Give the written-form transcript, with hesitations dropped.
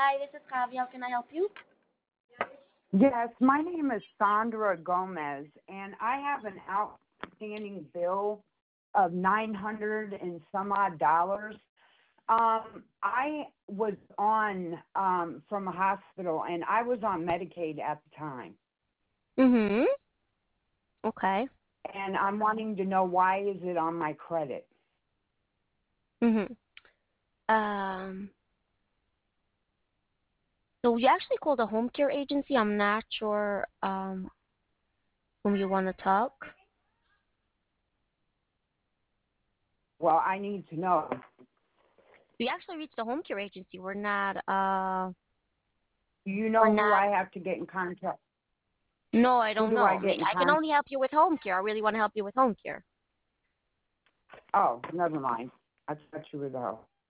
Hi, this is Kavi. How can I help you? Yes, my name is Sandra Gomez, and I have an outstanding bill of 900 and some odd dollars. I was on from a hospital, and I was on Medicaid at the time, Mm-hmm. Okay. and I'm wanting to know why is it on my credit? Mm-hmm. Um, so you actually called a home care agency. I'm not sure whom you want to talk. Well, I need to know. You actually reached the home care agency. Do you We're know who not. I have to get in contact? No, I Who don't do know. I I get mean, in I can contact? only help you with home care. I really want to help you with home care. Oh, never mind. I thought you were the host.